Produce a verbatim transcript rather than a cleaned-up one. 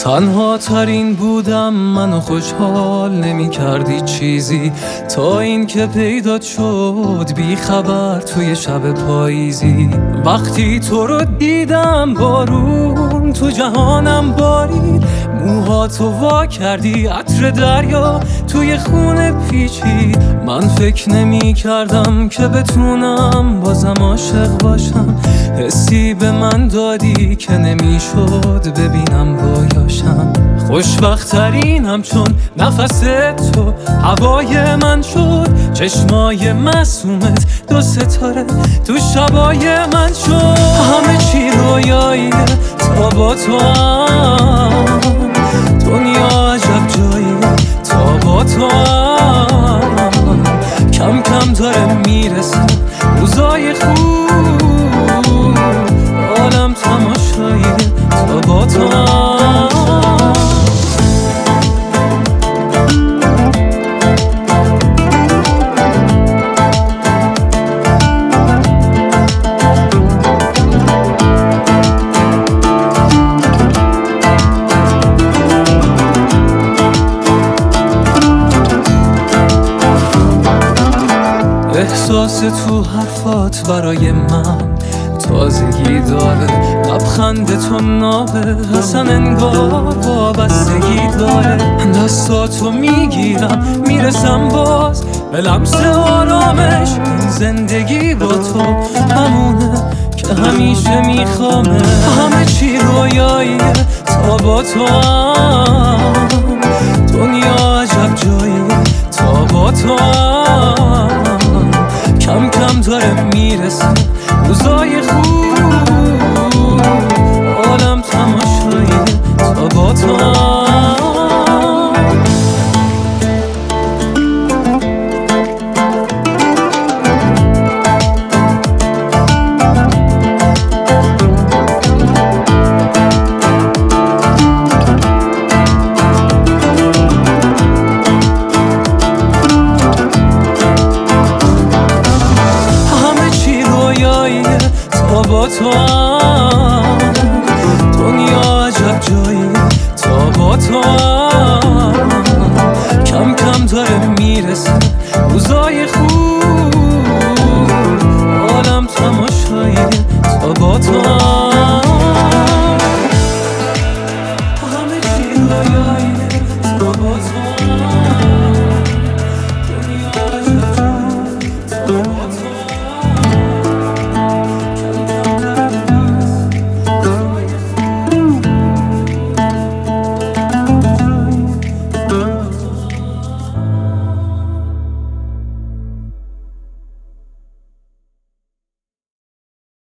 تنها ترین بودم، منو خوشحال نمی کردی چیزی، تا این که پیدات شد بی خبر توی شب پاییزی. وقتی تو رو دیدم بارون تو جهانم بارید، موهاتو وا کردی عطر دریا توی خونه پیچید. من فکر نمی کردم که بتونم بازم عاشق باشم، حسی به من دادی که نمی شد ببینم بایاشم. خوشبخت‌ترینم چون نفس تو هوای من شد، چشمای معصومت دو ستاره تو شبای من شد. همه چی رویاییه تا با تو هم، دنیا عجب جاییه تا با تو هم. کم کم داره میرسه روزای خوب، عالم تماشاییه تا با تو هم. احساس تو حرفات برای من تازگی داره، لبخند تو نابه اصلا انگار وابستگی داره. دستاتو میگیرم میرسم باز به لمس آرامش، این زندگی با تو همونه که همیشه میخوامه. همه چی رویاییه تا با تو هم، دنیا عجب جاییه تا با تو هم. کم کم داره میرسه روزای خوب، عالم تماشاییه تا با تو هم. با تو هم، دنیا عجب جاییه تا با تو هم. کم کم داره میرسه روزا